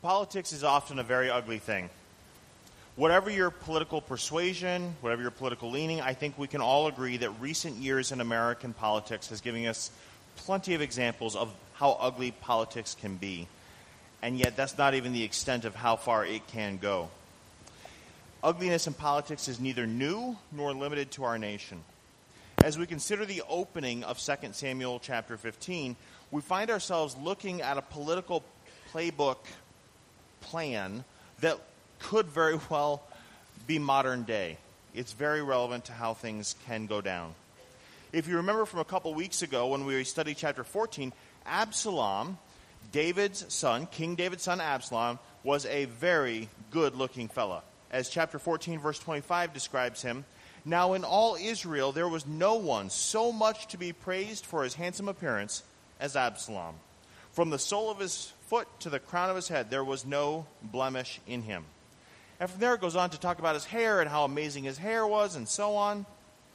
Politics is often a very ugly thing. Whatever your political persuasion, whatever your political leaning, I think we can all agree that recent years in American politics has given us plenty of examples of how ugly politics can be. And yet that's not even the extent of how far it can go. Ugliness in politics is neither new nor limited to our nation. As we consider the opening of 2 Samuel chapter 15, we find ourselves looking at a political playbook plan that could very well be modern day. It's very relevant to how things can go down. If you remember from a couple weeks ago when we studied chapter 14, Absalom, David's son, King David's son Absalom, was a very good-looking fella. As chapter 14, verse 25 describes him, "Now in all Israel there was no one so much to be praised for his handsome appearance as Absalom. From the sole of his foot to the crown of his head, there was no blemish in him." And from there it goes on to talk about his hair and how amazing his hair was and so on.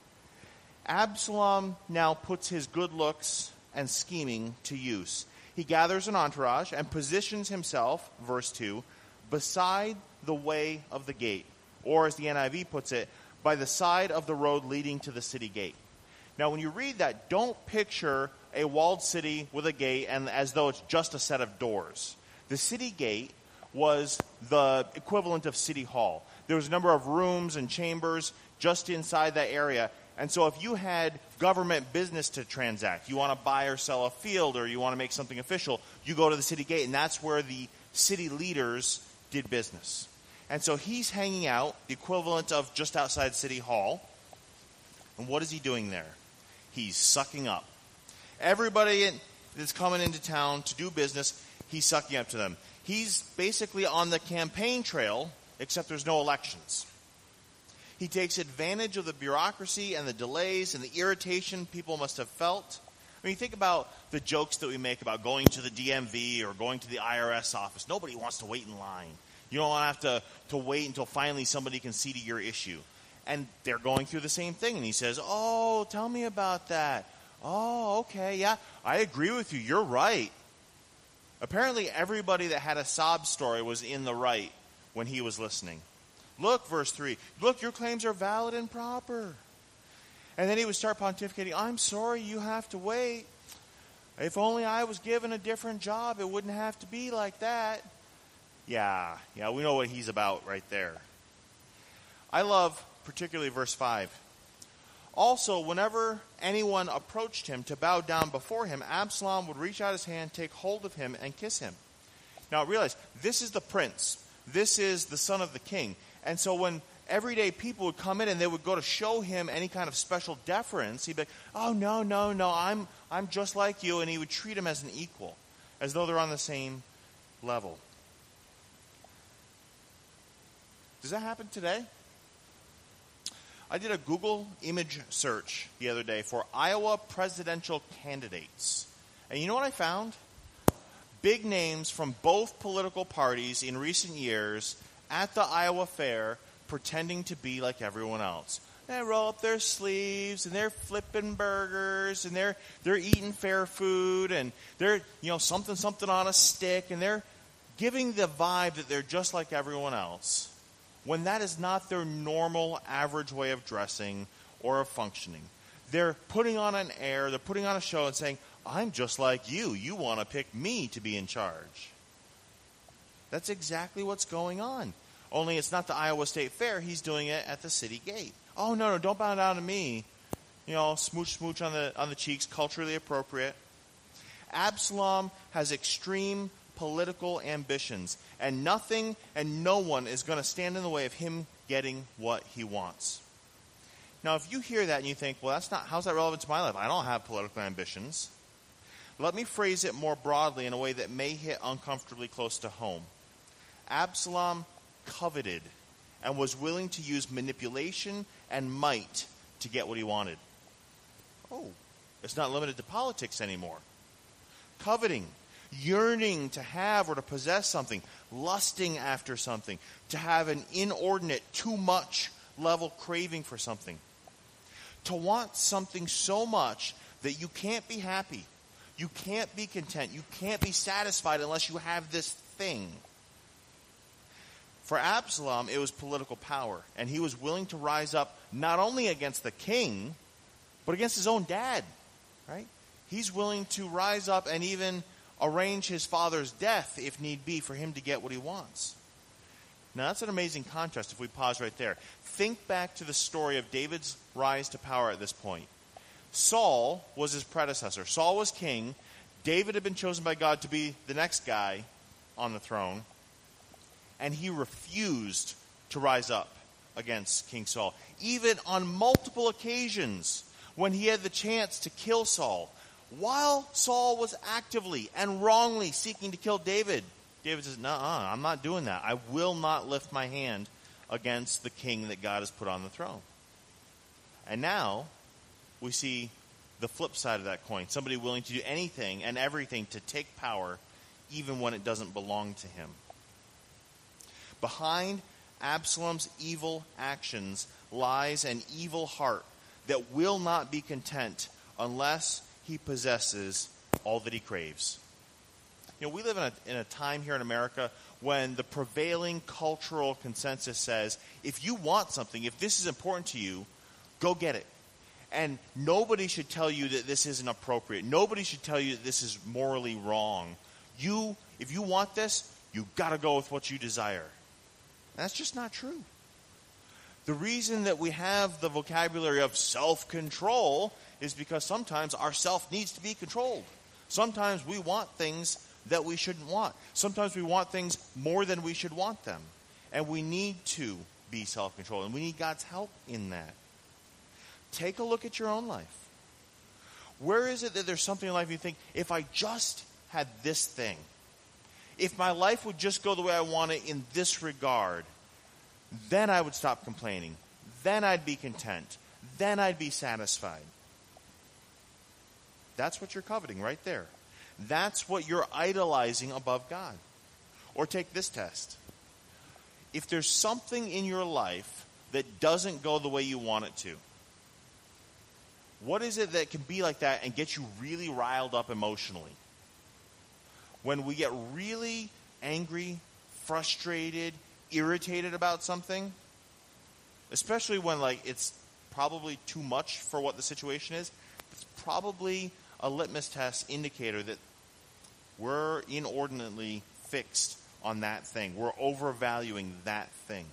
Absalom now puts his good looks and scheming to use. He gathers an entourage and positions himself, verse 2, beside the way of the gate, or as the NIV puts it, by the side of the road leading to the city gate. Now, when you read that, don't picture a walled city with a gate and as though it's just a set of doors. The city gate was the equivalent of City Hall. There was a number of rooms and chambers just inside that area. And so if you had government business to transact, you want to buy or sell a field or you want to make something official, you go to the city gate, and that's where the city leaders did business. And so he's hanging out, the equivalent of just outside City Hall. And what is he doing there? He's sucking up. Everybody that's coming into town to do business, he's sucking up to them. He's basically on the campaign trail, except there's no elections. He takes advantage of the bureaucracy and the delays and the irritation people must have felt. I mean, you think about the jokes that we make about going to the DMV or going to the IRS office. Nobody wants to wait in line. You don't want to have to wait until finally somebody can see to your issue. And they're going through the same thing. And he says, "Oh, tell me about that. Oh, okay, yeah, I agree with you. You're right." Apparently, everybody that had a sob story was in the right when he was listening. Look, verse 3, "Look, your claims are valid and proper." And then he would start pontificating, "I'm sorry you have to wait. If only I was given a different job, it wouldn't have to be like that." Yeah, we know what he's about right there. I love particularly verse 5. "Also, whenever anyone approached him to bow down before him, Absalom would reach out his hand, take hold of him, and kiss him." Now realize, this is the prince. This is the son of the king. And so when everyday people would come in and they would go to show him any kind of special deference, he'd be like, "Oh, no, I'm just like you." And he would treat him as an equal, as though they're on the same level. Does that happen today? I did a Google image search the other day for Iowa presidential candidates. And you know what I found? Big names from both political parties in recent years at the Iowa Fair pretending to be like everyone else. They roll up their sleeves and they're flipping burgers and they're eating fair food and they're, something on a stick, and they're giving the vibe that they're just like everyone else, when that is not their normal, average way of dressing or of functioning. They're putting on an air, they're putting on a show and saying, "I'm just like you. You want to pick me to be in charge." That's exactly what's going on. Only it's not the Iowa State Fair. He's doing it at the city gate. "Oh, no, don't bow down to me." Smooch on the cheeks, culturally appropriate. Absalom has extreme political ambitions, and nothing and no one is going to stand in the way of him getting what he wants. Now, if you hear that and you think, "Well, how's that relevant to my life? I don't have political ambitions." Let me phrase it more broadly in a way that may hit uncomfortably close to home. Absalom coveted and was willing to use manipulation and might to get what he wanted. Oh, it's not limited to politics anymore. Coveting, yearning to have or to possess something, lusting after something, to have an inordinate, too much level craving for something. To want something so much that you can't be happy, you can't be content, you can't be satisfied unless you have this thing. For Absalom, it was political power, and he was willing to rise up not only against the king, but against his own dad, right? He's willing to rise up and even arrange his father's death, if need be, for him to get what he wants. Now, that's an amazing contrast if we pause right there. Think back to the story of David's rise to power at this point. Saul was his predecessor. Saul was king. David had been chosen by God to be the next guy on the throne. And he refused to rise up against King Saul. Even on multiple occasions when he had the chance to kill Saul. While Saul was actively and wrongly seeking to kill David, David says, "Nuh-uh, I'm not doing that. I will not lift my hand against the king that God has put on the throne." And now we see the flip side of that coin. Somebody willing to do anything and everything to take power, even when it doesn't belong to him. Behind Absalom's evil actions lies an evil heart that will not be content unless he possesses all that he craves. You know, we live in a time here in America when the prevailing cultural consensus says, if you want something, if this is important to you, go get it. And nobody should tell you that this isn't appropriate. Nobody should tell you that this is morally wrong. If you want this, you've got to go with what you desire. And that's just not true. The reason that we have the vocabulary of self-control is because sometimes our self needs to be controlled. Sometimes we want things that we shouldn't want. Sometimes we want things more than we should want them. And we need to be self-controlled. And we need God's help in that. Take a look at your own life. Where is it that there's something in life you think, if I just had this thing, if my life would just go the way I want it in this regard, then I would stop complaining. Then I'd be content. Then I'd be satisfied. That's what you're coveting right there. That's what you're idolizing above God. Or take this test. If there's something in your life that doesn't go the way you want it to, what is it that can be like that and get you really riled up emotionally? When we get really angry, frustrated, irritated about something, especially when it's probably too much for what the situation is, it's probably a litmus test indicator that we're inordinately fixed on that thing. We're overvaluing that thing.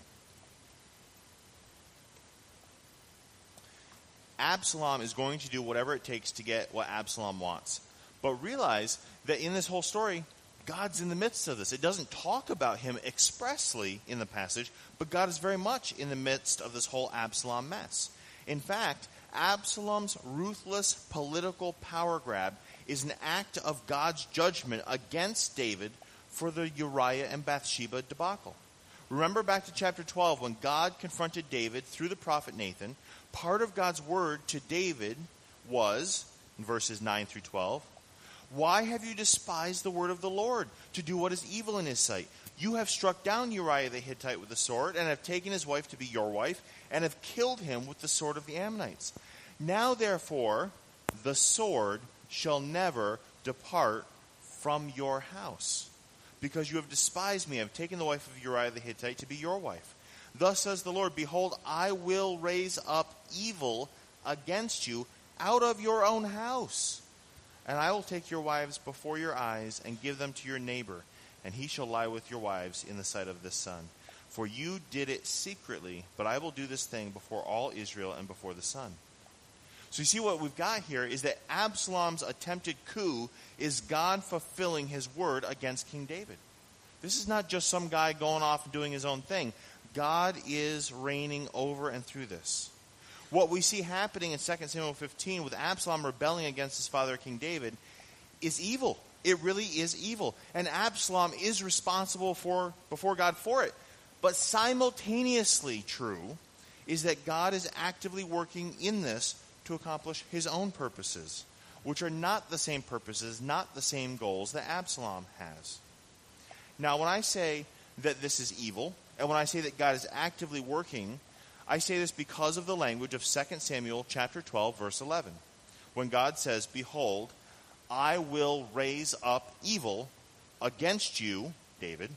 Absalom is going to do whatever it takes to get what Absalom wants. But realize that in this whole story, God's in the midst of this. It doesn't talk about him expressly in the passage, but God is very much in the midst of this whole Absalom mess. In fact, Absalom's ruthless political power grab is an act of God's judgment against David for the Uriah and Bathsheba debacle. Remember back to chapter 12 when God confronted David through the prophet Nathan. Part of God's word to David was, in verses 9 through 12, "Why have you despised the word of the Lord, to do what is evil in his sight? You have struck down Uriah the Hittite with the sword, and have taken his wife to be your wife, and have killed him with the sword of the Ammonites. Now, therefore, the sword shall never depart from your house, because you have despised me, and have taken the wife of Uriah the Hittite to be your wife. Thus says the Lord, behold, I will raise up evil against you out of your own house. And I will take your wives before your eyes and give them to your neighbor, and he shall lie with your wives in the sight of this sun. For you did it secretly, but I will do this thing before all Israel and before the sun." So you see what we've got here is that Absalom's attempted coup is God fulfilling his word against King David. This is not just some guy going off and doing his own thing. God is reigning over and through this. What we see happening in 2 Samuel 15 with Absalom rebelling against his father King David is evil. It really is evil. And Absalom is responsible before God for it. But simultaneously true is that God is actively working in this to accomplish his own purposes, which are not the same purposes, not the same goals that Absalom has. Now, when I say that this is evil, and when I say that God is actively working, I say this because of the language of 2 Samuel chapter 12, verse 11, when God says, "Behold, I will raise up evil against you, David,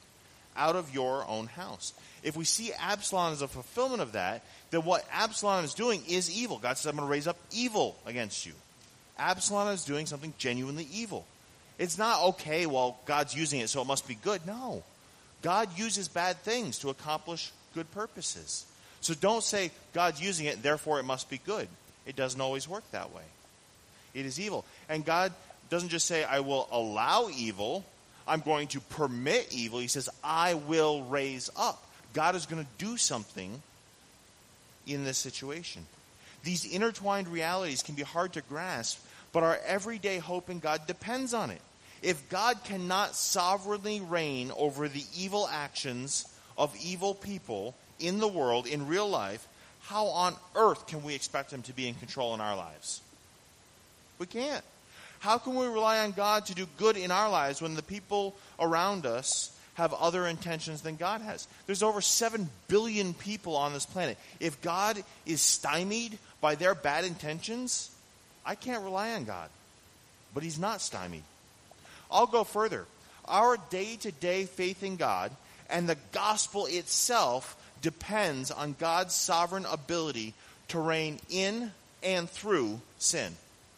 out of your own house. If we see Absalom as a fulfillment of that, then what Absalom is doing is evil. God says, I'm going to raise up evil against you. Absalom is doing something genuinely evil. It's not, okay, well, God's using it, so it must be good. No. God uses bad things to accomplish good purposes. So don't say, God's using it, therefore it must be good. It doesn't always work that way. It is evil. And God doesn't just say, I will allow evil. I'm going to permit evil. He says, I will raise up. God is going to do something in this situation. These intertwined realities can be hard to grasp, but our everyday hope in God depends on it. If God cannot sovereignly reign over the evil actions of evil people in the world, in real life, how on earth can we expect him to be in control in our lives? We can't. How can we rely on God to do good in our lives when the people around us have other intentions than God has? There's over 7 billion people on this planet. If God is stymied by their bad intentions, I can't rely on God. But he's not stymied. I'll go further. Our day-to-day faith in God and the gospel itself depends on God's sovereign ability to reign in and through sin.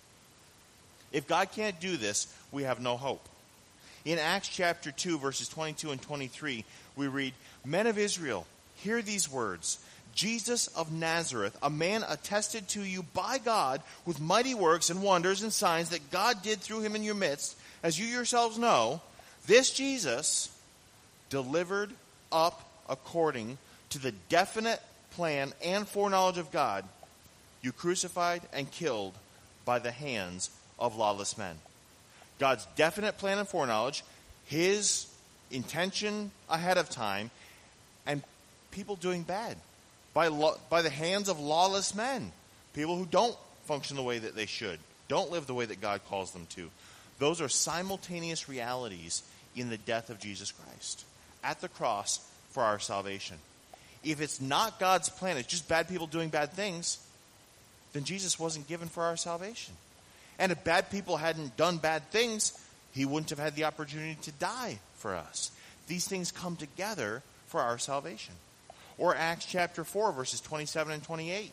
If God can't do this, we have no hope. In Acts chapter 2, verses 22 and 23, we read, Men of Israel, hear these words. Jesus of Nazareth, a man attested to you by God with mighty works and wonders and signs that God did through him in your midst, as you yourselves know, this Jesus delivered up according to the definite plan and foreknowledge of God, you crucified and killed by the hands of lawless men. God's definite plan and foreknowledge, his intention ahead of time, and people doing bad by the hands of lawless men. People who don't function the way that they should, don't live the way that God calls them to. Those are simultaneous realities in the death of Jesus Christ at the cross for our salvation. If it's not God's plan, it's just bad people doing bad things, then Jesus wasn't given for our salvation. And if bad people hadn't done bad things, he wouldn't have had the opportunity to die for us. These things come together for our salvation. Or Acts chapter 4, verses 27 and 28.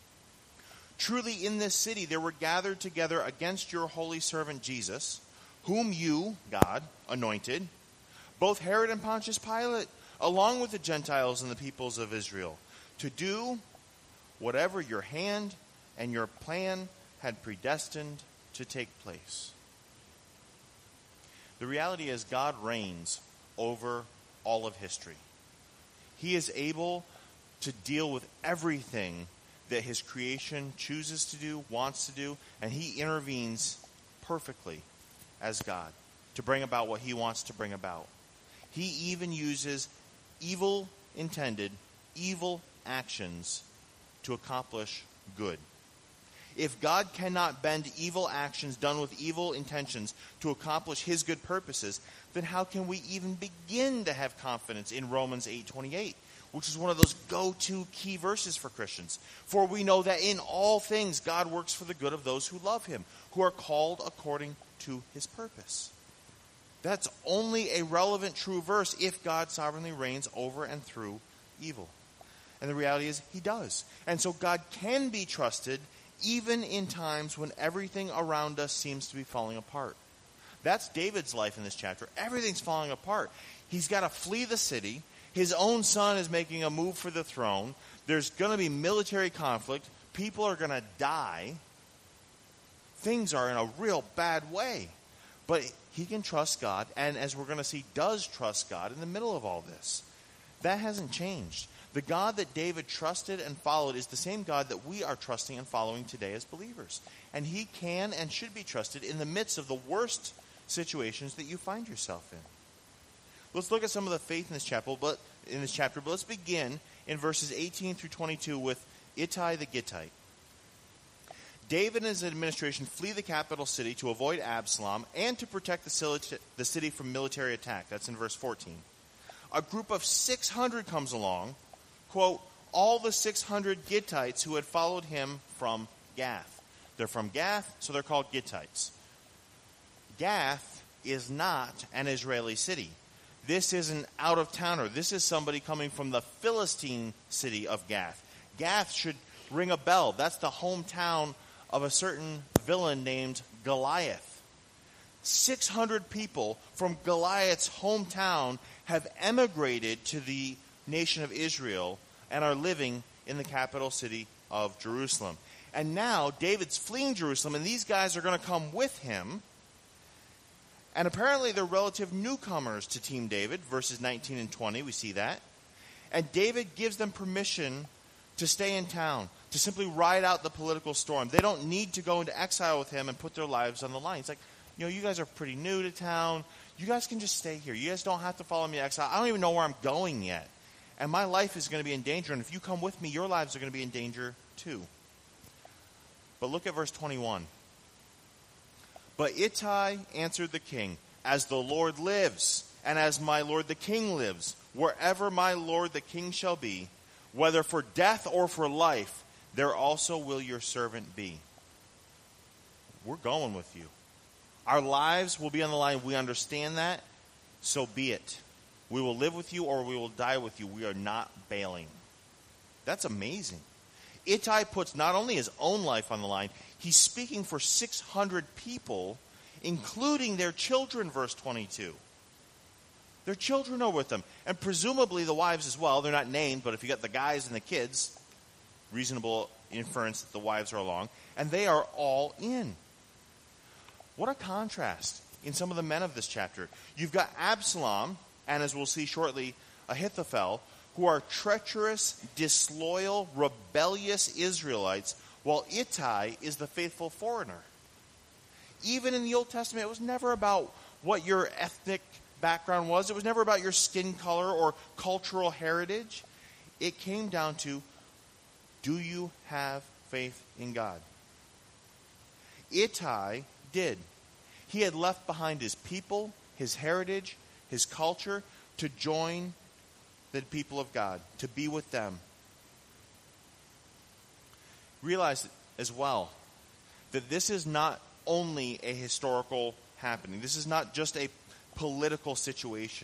Truly in this city there were gathered together against your holy servant Jesus, whom you, God, anointed, both Herod and Pontius Pilate, along with the Gentiles and the peoples of Israel, to do whatever your hand and your plan had predestined to take place. The reality is God reigns over all of history. He is able to deal with everything that his creation chooses to do, wants to do, and he intervenes perfectly as God to bring about what he wants to bring about. He even uses evil-intended, evil actions to accomplish good. If God cannot bend evil actions done with evil intentions to accomplish his good purposes, then how can we even begin to have confidence in Romans 8:28, which is one of those go-to key verses for Christians? For we know that in all things God works for the good of those who love him, who are called according to his purpose. That's only a relevant true verse if God sovereignly reigns over and through evil. And the reality is he does. And so God can be trusted even in times when everything around us seems to be falling apart. That's David's life in this chapter. Everything's falling apart. He's got to flee the city. His own son is making a move for the throne. There's going to be military conflict. People are going to die. Things are in a real bad way. But he can trust God, and as we're going to see, does trust God in the middle of all this. That hasn't changed. The God that David trusted and followed is the same God that we are trusting and following today as believers. And he can and should be trusted in the midst of the worst situations that you find yourself in. Let's look at some of the faith in this chapter, but let's begin in verses 18 through 22 with Ittai the Gittite. David and his administration flee the capital city to avoid Absalom and to protect the city from military attack. That's in verse 14. A group of 600 comes along, quote, all the 600 Gittites who had followed him from Gath. They're from Gath, so they're called Gittites. Gath is not an Israeli city. this is an out-of-towner. This is somebody coming from the Philistine city of Gath. Gath should ring a bell. That's the hometown of a certain villain named Goliath. 600 people from Goliath's hometown have emigrated to the nation of Israel and are living in the capital city of Jerusalem. And now David's fleeing Jerusalem, and these guys are going to come with him. And apparently they're relative newcomers to Team David, verses 19 and 20, we see that. And David gives them permission to stay in town, to simply ride out the political storm. They don't need to go into exile with him and put their lives on the line. It's like, you guys are pretty new to town. You guys can just stay here. You guys don't have to follow me to exile. I don't even know where I'm going yet. And my life is going to be in danger. And if you come with me, your lives are going to be in danger too. But look at verse 21. But Ittai answered the king, as the Lord lives, and as my lord the king lives, wherever my lord the king shall be, whether for death or for life, there also will your servant be. We're going with you. Our lives will be on the line. We understand that. So be it. We will live with you or we will die with you. We are not bailing. That's amazing. Ittai puts not only his own life on the line, he's speaking for 600 people, including their children, verse 22. Their children are with them, and presumably the wives as well. They're not named, but if you got the guys and the kids, reasonable inference that the wives are along, and they are all in. What a contrast in some of the men of this chapter. You've got Absalom, and as we'll see shortly, Ahithophel, who are treacherous, disloyal, rebellious Israelites, while Ittai is the faithful foreigner. Even in the Old Testament, it was never about what your ethnic background was. It was never about your skin color or cultural heritage. It came down to, do you have faith in God? Ittai did. He had left behind his people, his heritage, his culture, to join the people of God, to be with them. Realize as well that this is not only a historical happening. This is not just a political situation.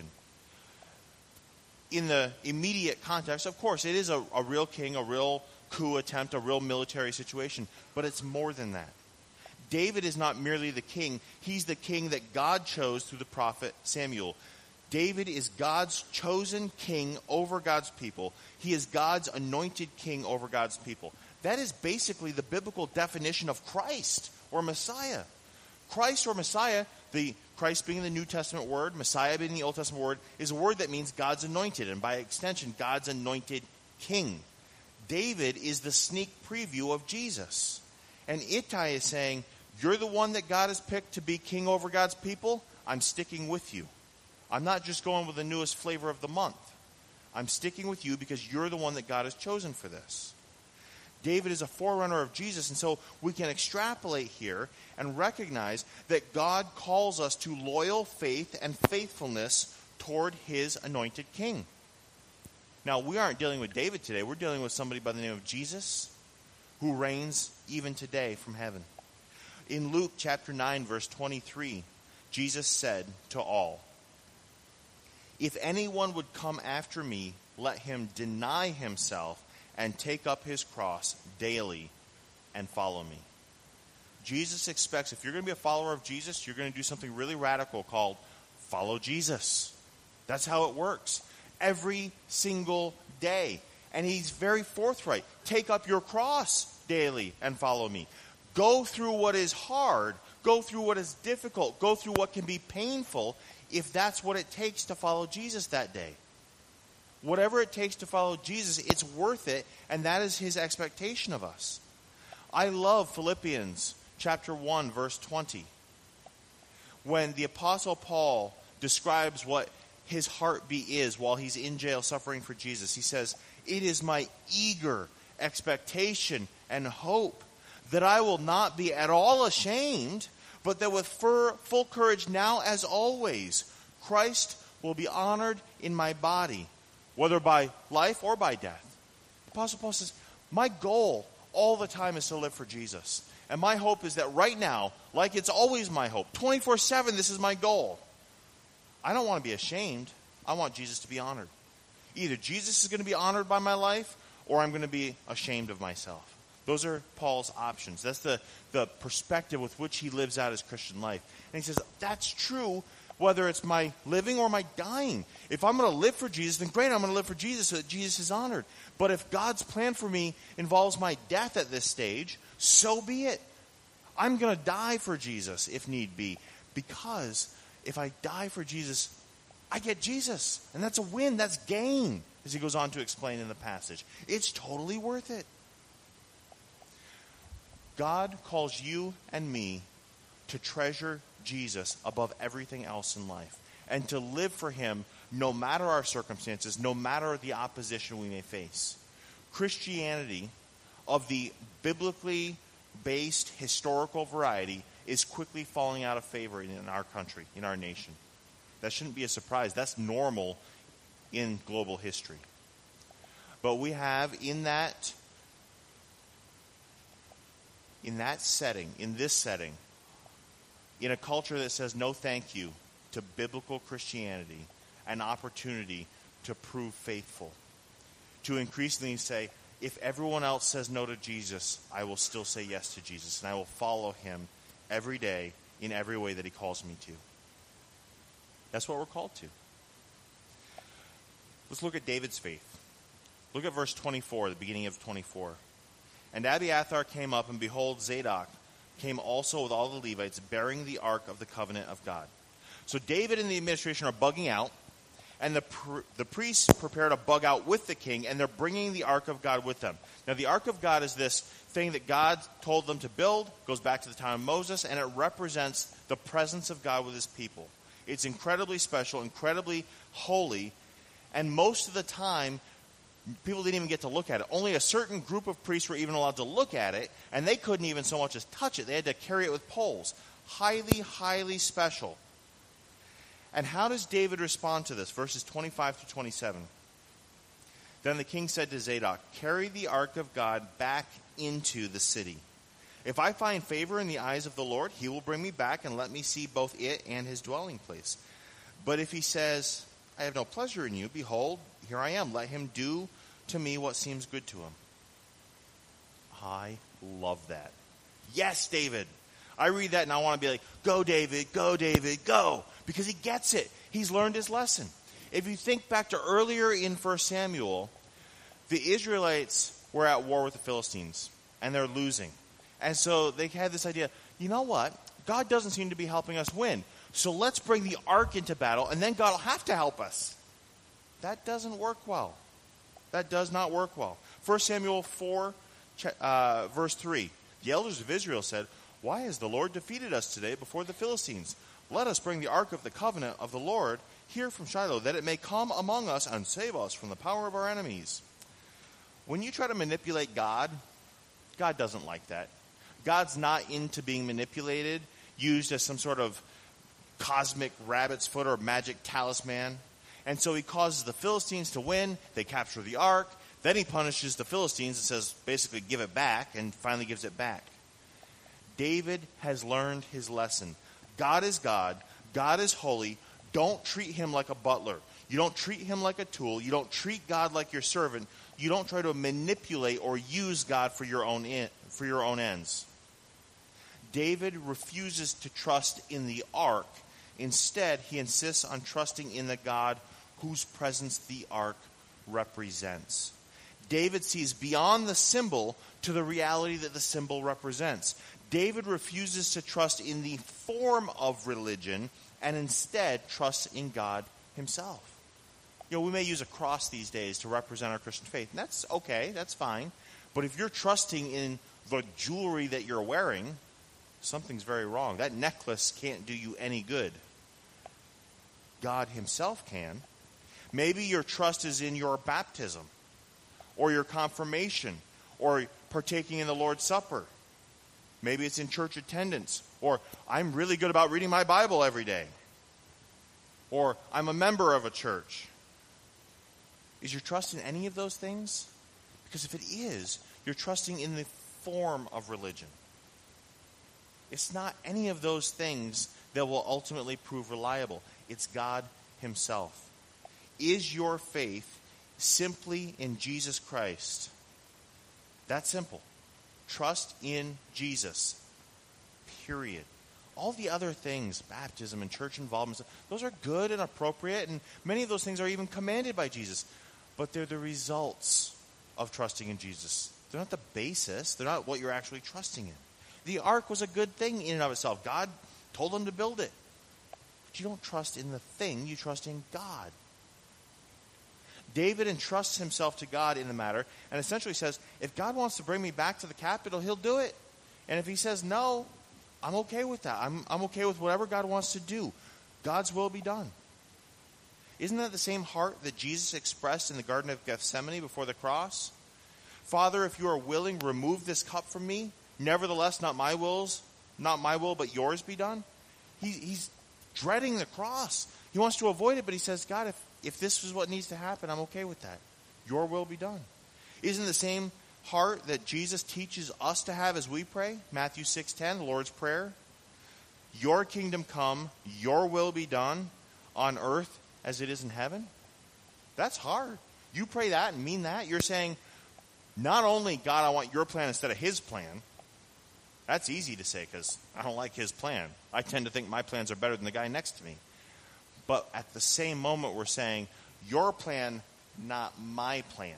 In the immediate context, of course, it is a real king, a real coup attempt, a real military situation, but it's more than that. David is not merely the king. He's the king that God chose through the prophet Samuel. David is God's chosen king over God's people. He is God's anointed king over God's people. That is basically the biblical definition of Christ or Messiah. Christ or Messiah, the Christ being the New Testament word, Messiah being the Old Testament word, is a word that means God's anointed, and by extension, God's anointed king. David is the sneak preview of Jesus. And Ittai is saying, you're the one that God has picked to be king over God's people. I'm sticking with you. I'm not just going with the newest flavor of the month. I'm sticking with you because you're the one that God has chosen for this. David is a forerunner of Jesus, and so we can extrapolate here and recognize that God calls us to loyal faith and faithfulness toward his anointed king. Now, we aren't dealing with David today. We're dealing with somebody by the name of Jesus, who reigns even today from heaven. In Luke chapter 9, verse 23, Jesus said to all, "If anyone would come after me, let him deny himself and take up his cross daily and follow me." Jesus expects, if you're going to be a follower of Jesus, you're going to do something really radical called follow Jesus. That's how it works. Every single day. And he's very forthright. Take up your cross daily and follow me. Go through what is hard. Go through what is difficult. Go through what can be painful if that's what it takes to follow Jesus that day. Whatever it takes to follow Jesus, it's worth it, and that is his expectation of us. I love Philippians chapter 1, verse 20. When the Apostle Paul describes what his heartbeat is while he's in jail suffering for Jesus, he says, "It is my eager expectation and hope that I will not be at all ashamed, but that with full courage now as always, Christ will be honored in my body, whether by life or by death." The Apostle Paul says, my goal all the time is to live for Jesus. And my hope is that right now, like it's always my hope, 24/7, this is my goal. I don't want to be ashamed. I want Jesus to be honored. Either Jesus is going to be honored by my life, or I'm going to be ashamed of myself. Those are Paul's options. That's the perspective with which he lives out his Christian life. And he says, that's true whether it's my living or my dying. If I'm going to live for Jesus, then great, I'm going to live for Jesus so that Jesus is honored. But if God's plan for me involves my death at this stage, so be it. I'm going to die for Jesus if need be. Because if I die for Jesus, I get Jesus. And that's a win. That's gain, as he goes on to explain in the passage. It's totally worth it. God calls you and me to treasure Jesus above everything else in life and to live for him no matter our circumstances, no matter the opposition we may face. Christianity of the biblically based historical variety is quickly falling out of favor in our country, in our nation. That shouldn't be a surprise. That's normal in global history. But we have in this setting, in a culture that says no thank you to biblical Christianity, an opportunity to prove faithful. To increasingly say, if everyone else says no to Jesus, I will still say yes to Jesus, and I will follow him every day in every way that he calls me to. That's what we're called to. Let's look at David's faith. Look at verse 24, the beginning of 24. And Abiathar came up, and behold, Zadok came also with all the Levites, bearing the ark of the covenant of God. So David and the administration are bugging out, and the priests prepare to bug out with the king, and they're bringing the ark of God with them. Now, the ark of God is this thing that God told them to build, goes back to the time of Moses, and it represents the presence of God with his people. It's incredibly special, incredibly holy, and most of the time, people didn't even get to look at it. Only a certain group of priests were even allowed to look at it, and they couldn't even so much as touch it. They had to carry it with poles. Highly, highly special. And how does David respond to this? Verses 25 to 27. Then the king said to Zadok, carry the ark of God back into the city. If I find favor in the eyes of the Lord, he will bring me back and let me see both it and his dwelling place. But if he says, I have no pleasure in you, behold, here I am. Let him do to me what seems good to him. I love that. Yes, David. I read that and I want to be like, go, David, go, David, go. Because he gets it. He's learned his lesson. If you think back to earlier in 1 Samuel, the Israelites were at war with the Philistines, and they're losing. And so they had this idea, you know what? God doesn't seem to be helping us win. So let's bring the ark into battle, and then God will have to help us. That doesn't work well. That does not work well. 1 Samuel 4, verse 3. The elders of Israel said, why has the Lord defeated us today before the Philistines? Let us bring the ark of the covenant of the Lord here from Shiloh, that it may come among us and save us from the power of our enemies. When you try to manipulate God, God doesn't like that. God's not into being manipulated, used as some sort of cosmic rabbit's foot or magic talisman. And so he causes the Philistines to win. They capture the ark. Then he punishes the Philistines and says, basically, give it back, and finally gives it back. David has learned his lesson. God is God. God is holy. Don't treat him like a butler. You don't treat him like a tool. You don't treat God like your servant. You don't try to manipulate or use God for your own ends. David refuses to trust in the ark. Instead, he insists on trusting in the God whose presence the ark represents. David sees beyond the symbol to the reality that the symbol represents. David refuses to trust in the form of religion and instead trusts in God himself. You know, we may use a cross these days to represent our Christian faith, and that's okay, that's fine. But if you're trusting in the jewelry that you're wearing, something's very wrong. That necklace can't do you any good. God himself can. Maybe your trust is in your baptism or your confirmation or partaking in the Lord's Supper. Maybe it's in church attendance, or I'm really good about reading my Bible every day, or I'm a member of a church. Is your trust in any of those things? Because if it is, you're trusting in the form of religion. It's not any of those things that will ultimately prove reliable. It's God himself. is your faith simply in Jesus Christ? That's simple. Trust in Jesus. Period. All the other things, baptism and church involvement, those are good and appropriate, and many of those things are even commanded by Jesus. But they're the results of trusting in Jesus. They're not the basis. They're not what you're actually trusting in. The ark was a good thing in and of itself. God told them to build it. But you don't trust in the thing, you trust in God. David entrusts himself to God in the matter and essentially says, if God wants to bring me back to the capital, he'll do it. And if he says no, I'm okay with that. I'm okay with whatever God wants to do. God's will be done. Isn't that the same heart that Jesus expressed in the Garden of Gethsemane before the cross? Father, if you are willing, remove this cup from me. Nevertheless, not my will, but yours be done. He's dreading the cross. He wants to avoid it, but he says, God, if this is what needs to happen, I'm okay with that. Your will be done. Isn't the same heart that Jesus teaches us to have as we pray? Matthew 6:10, the Lord's Prayer. Your kingdom come, your will be done on earth as it is in heaven. That's hard. You pray that and mean that. You're saying, not only, God, I want your plan instead of his plan. That's easy to say because I don't like his plan. I tend to think my plans are better than the guy next to me. But at the same moment, we're saying, your plan, not my plan.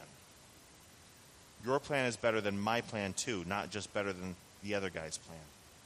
Your plan is better than my plan too, not just better than the other guy's plan.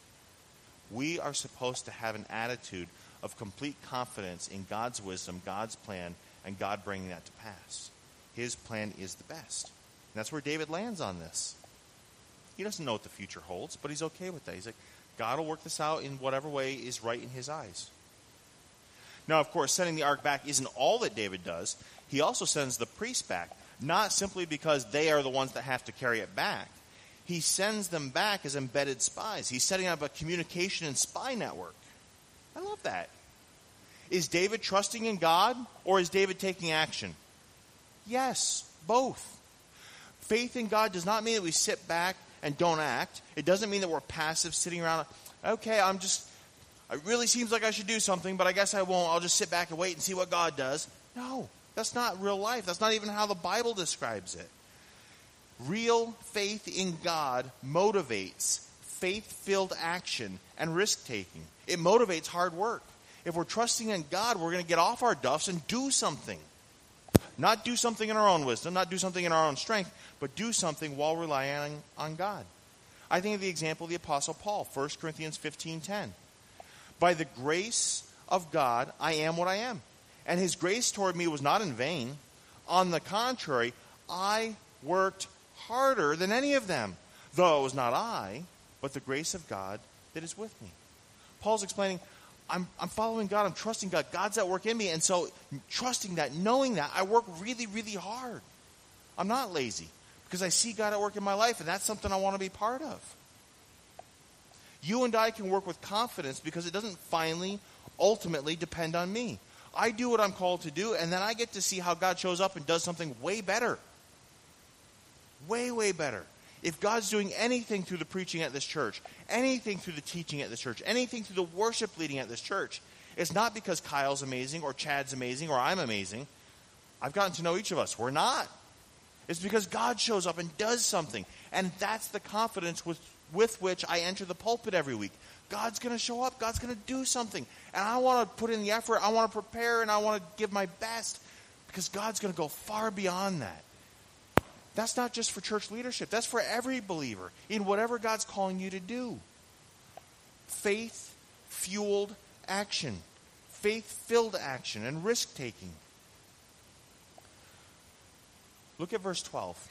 We are supposed to have an attitude of complete confidence in God's wisdom, God's plan, and God bringing that to pass. His plan is the best. And that's where David lands on this. He doesn't know what the future holds, but he's okay with that. He's like, God will work this out in whatever way is right in his eyes. Now, of course, sending the ark back isn't all that David does. He also sends the priests back, not simply because they are the ones that have to carry it back. He sends them back as embedded spies. He's setting up a communication and spy network. I love that. Is David trusting in God, or is David taking action? Yes, both. Faith in God does not mean that we sit back and don't act. It doesn't mean that we're passive, sitting around, okay, it really seems like I should do something, but I guess I won't. I'll just sit back and wait and see what God does. No, that's not real life. That's not even how the Bible describes it. Real faith in God motivates faith-filled action and risk-taking. It motivates hard work. If we're trusting in God, we're going to get off our duffs and do something. Not do something in our own wisdom, not do something in our own strength, but do something while relying on God. I think of the example of the Apostle Paul, 1 Corinthians 15:10. By the grace of God, I am what I am. And his grace toward me was not in vain. On the contrary, I worked harder than any of them, though it was not I, but the grace of God that is with me. Paul's explaining, I'm following God, I'm trusting God. God's at work in me, and so trusting that, knowing that, I work really, really hard. I'm not lazy, because I see God at work in my life, and that's something I want to be part of. You and I can work with confidence because it doesn't ultimately depend on me. I do what I'm called to do, and then I get to see how God shows up and does something way better. Way, way better. If God's doing anything through the preaching at this church, anything through the teaching at this church, anything through the worship leading at this church, it's not because Kyle's amazing or Chad's amazing or I'm amazing. I've gotten to know each of us. We're not. It's because God shows up and does something. And that's the confidence with which I enter the pulpit every week. God's going to show up. God's going to do something. And I want to put in the effort. I want to prepare, and I want to give my best because God's going to go far beyond that. That's not just for church leadership. That's for every believer in whatever God's calling you to do. Faith-fueled action. Faith-filled action and risk-taking. Look at verse 12.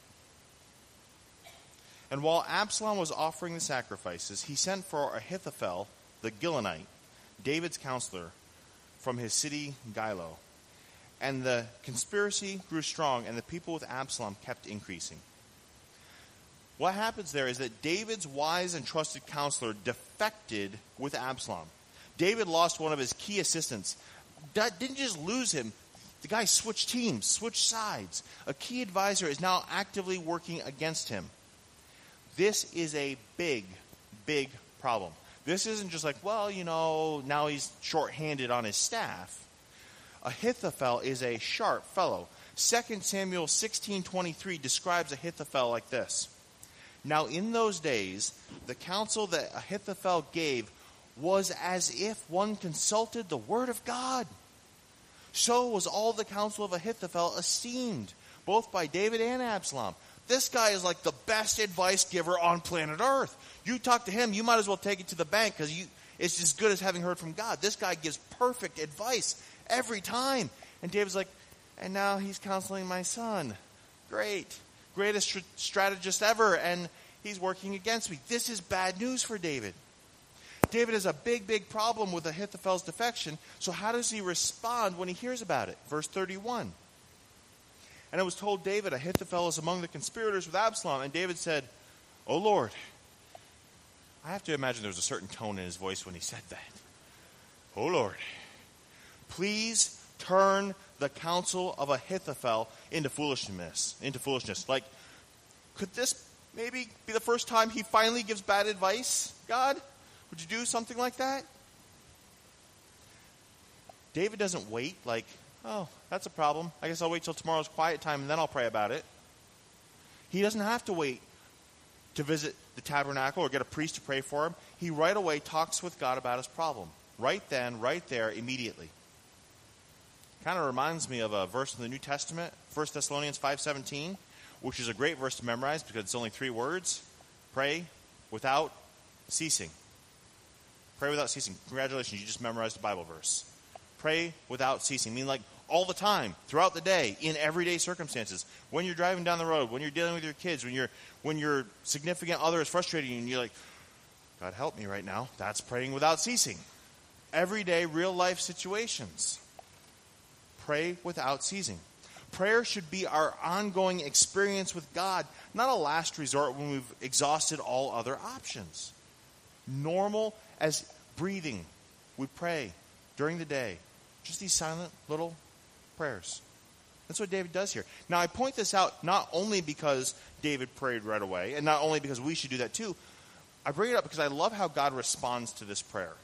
And while Absalom was offering the sacrifices, he sent for Ahithophel, the Gilonite, David's counselor, from his city Gilo. And the conspiracy grew strong, and the people with Absalom kept increasing. What happens there is that David's wise and trusted counselor defected with Absalom. David lost one of his key assistants. Didn't just lose him. The guy switched teams, switched sides. A key advisor is now actively working against him. This is a big, big problem. This isn't just like, now he's shorthanded on his staff. Ahithophel is a sharp fellow. 2 Samuel 16:23 describes Ahithophel like this. Now in those days, the counsel that Ahithophel gave was as if one consulted the word of God. So was all the counsel of Ahithophel esteemed, both by David and Absalom. This guy is like the best advice giver on planet Earth. You talk to him, you might as well take it to the bank because it's as good as having heard from God. This guy gives perfect advice every time. And David's like, and now he's counseling my son. Great. Greatest strategist ever, and he's working against me. This is bad news for David. David has a big, big problem with Ahithophel's defection, so how does he respond when he hears about it? Verse 31. And it was told David, Ahithophel is among the conspirators with Absalom. And David said, O Lord. I have to imagine there was a certain tone in his voice when he said that. O Lord, please turn the counsel of Ahithophel into foolishness. Like, could this maybe be the first time he finally gives bad advice? God, would you do something like that? David doesn't wait like, oh, that's a problem. I guess I'll wait till tomorrow's quiet time and then I'll pray about it. He doesn't have to wait to visit the tabernacle or get a priest to pray for him. He right away talks with God about his problem. Right then, right there, immediately. Kind of reminds me of a verse in the New Testament, 1 Thessalonians 5:17, which is a great verse to memorize because it's only 3 words. Pray without ceasing. Pray without ceasing. Congratulations, you just memorized a Bible verse. Pray without ceasing. I mean, like all the time, throughout the day, in everyday circumstances. When you're driving down the road, when you're dealing with your kids, when your significant other is frustrating you and you're like, God help me right now. That's praying without ceasing. Everyday, real life situations. Pray without ceasing. Prayer should be our ongoing experience with God, not a last resort when we've exhausted all other options. Normal as breathing, we pray during the day. Just these silent little prayers. That's what David does here. Now, I point this out not only because David prayed right away, and not only because we should do that too. I bring it up because I love how God responds to this prayer.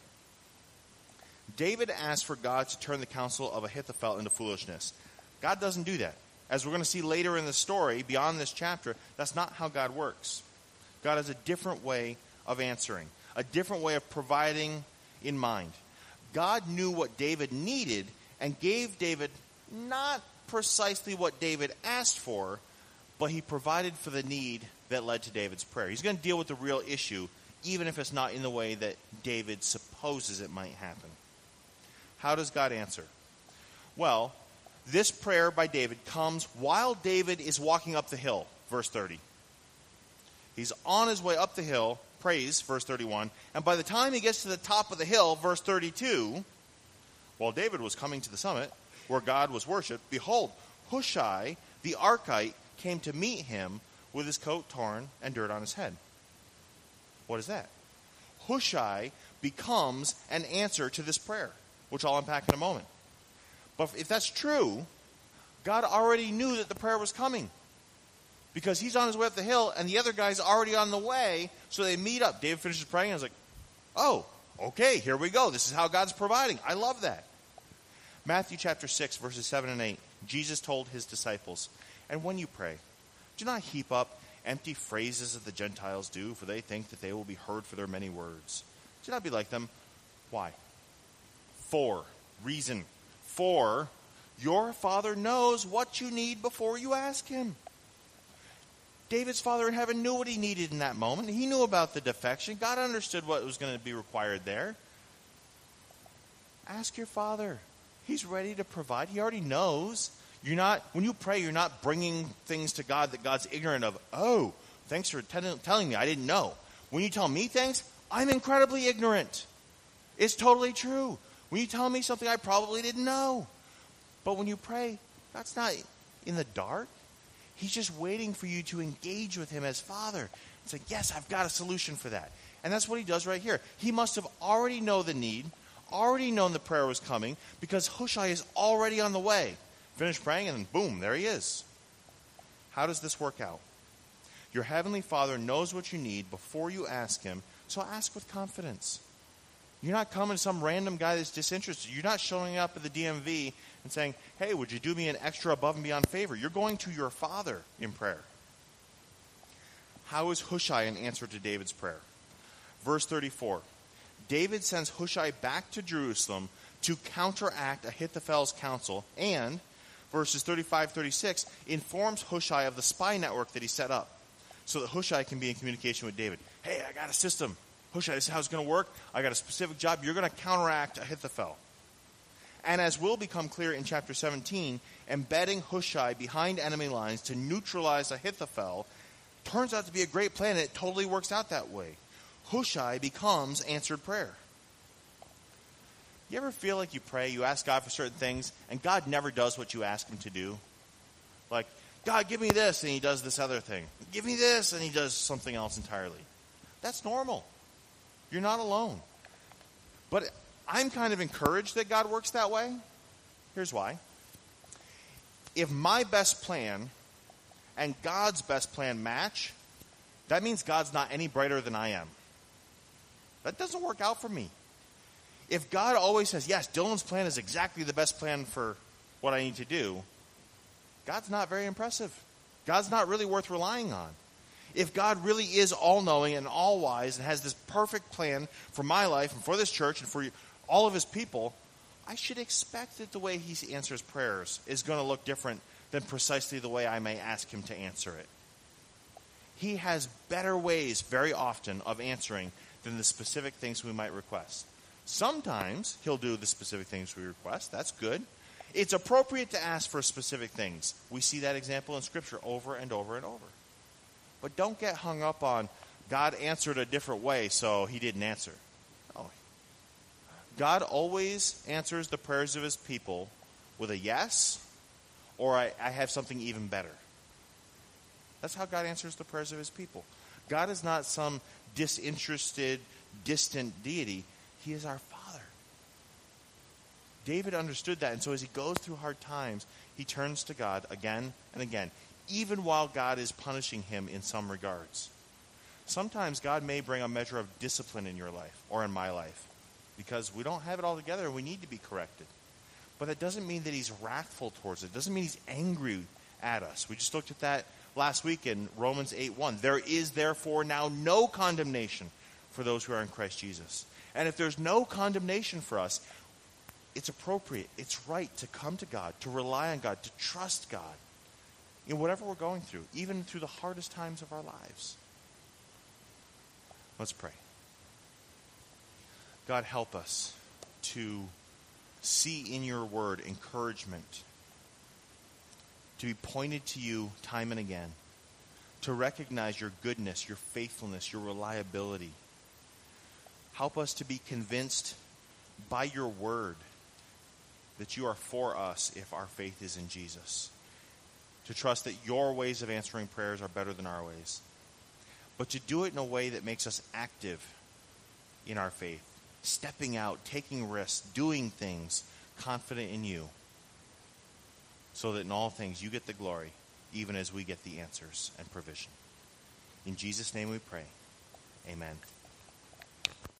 David asked for God to turn the counsel of Ahithophel into foolishness. God doesn't do that. As we're going to see later in the story, beyond this chapter, that's not how God works. God has a different way of answering, a different way of providing in mind. God knew what David needed and gave David not precisely what David asked for, but he provided for the need that led to David's prayer. He's going to deal with the real issue, even if it's not in the way that David supposes it might happen. How does God answer? Well, this prayer by David comes while David is walking up the hill, verse 30. He's on his way up the hill, praise, verse 31, and by the time he gets to the top of the hill, verse 32, while David was coming to the summit where God was worshipped, behold, Hushai the Archite came to meet him with his coat torn and dirt on his head. What is that? Hushai becomes an answer to this prayer, which I'll unpack in a moment. But if that's true, God already knew that the prayer was coming. Because he's on his way up the hill, and the other guy's already on the way, so they meet up. David finishes praying, and I was like, oh, okay, here we go. This is how God's providing. I love that. Matthew chapter 6, verses 7 and 8. Jesus told his disciples, and when you pray, do not heap up empty phrases as the Gentiles do, for they think that they will be heard for their many words. Do not be like them. Why? For your Father knows what you need before you ask him. David's Father in heaven knew what he needed in that moment. He knew about the defection. God understood what was going to be required there. Ask your Father. He's ready to provide. He already knows. When you pray, you're not bringing things to God that God's ignorant of. Oh, thanks for telling me. I didn't know. When you tell me things, I'm incredibly ignorant. It's totally true. When you tell me something I probably didn't know. But when you pray, God's not in the dark. He's just waiting for you to engage with him as Father. It's like, yes, I've got a solution for that. And that's what he does right here. He must have already known the need, already known the prayer was coming, because Hushai is already on the way. Finish praying, and then boom, there he is. How does this work out? Your heavenly Father knows what you need before you ask him, so ask with confidence. You're not coming to some random guy that's disinterested. You're not showing up at the DMV and saying, hey, would you do me an extra above and beyond favor? You're going to your Father in prayer. How is Hushai an answer to David's prayer? Verse 34. David sends Hushai back to Jerusalem to counteract Ahithophel's counsel, and verses 35-36 informs Hushai of the spy network that he set up so that Hushai can be in communication with David. Hey, I got a system. Hushai, this is how it's going to work. I got a specific job. You're going to counteract Ahithophel. And as will become clear in chapter 17, embedding Hushai behind enemy lines to neutralize Ahithophel turns out to be a great plan, and it totally works out that way. Hushai becomes answered prayer. You ever feel like you pray, you ask God for certain things, and God never does what you ask him to do? Like, God, give me this, and he does this other thing. Give me this, and he does something else entirely. That's normal. You're not alone. But I'm kind of encouraged that God works that way. Here's why. If my best plan and God's best plan match, that means God's not any brighter than I am. That doesn't work out for me. If God always says, yes, Dylan's plan is exactly the best plan for what I need to do, God's not very impressive. God's not really worth relying on. If God really is all-knowing and all-wise and has this perfect plan for my life and for this church and for all of his people, I should expect that the way he answers prayers is going to look different than precisely the way I may ask him to answer it. He has better ways very often of answering than the specific things we might request. Sometimes he'll do the specific things we request. That's good. It's appropriate to ask for specific things. We see that example in Scripture over and over and over. But don't get hung up on God answered a different way, so he didn't answer. No. God always answers the prayers of his people with a yes, or I have something even better. That's how God answers the prayers of his people. God is not some disinterested, distant deity. He is our Father. David understood that, and so as he goes through hard times, he turns to God again and again, even while God is punishing him in some regards. Sometimes God may bring a measure of discipline in your life or in my life because we don't have it all together and we need to be corrected. But that doesn't mean that he's wrathful towards it. It doesn't mean he's angry at us. We just looked at that last week in Romans 8:1. There is therefore now no condemnation for those who are in Christ Jesus. And if there's no condemnation for us, it's appropriate, it's right to come to God, to rely on God, to trust God in whatever we're going through, even through the hardest times of our lives. Let's pray. God, help us to see in your word encouragement, to be pointed to you time and again, to recognize your goodness, your faithfulness, your reliability. Help us to be convinced by your word that you are for us if our faith is in Jesus. To trust that your ways of answering prayers are better than our ways. But to do it in a way that makes us active in our faith. Stepping out, taking risks, doing things, confident in you. So that in all things you get the glory, even as we get the answers and provision. In Jesus' name we pray. Amen.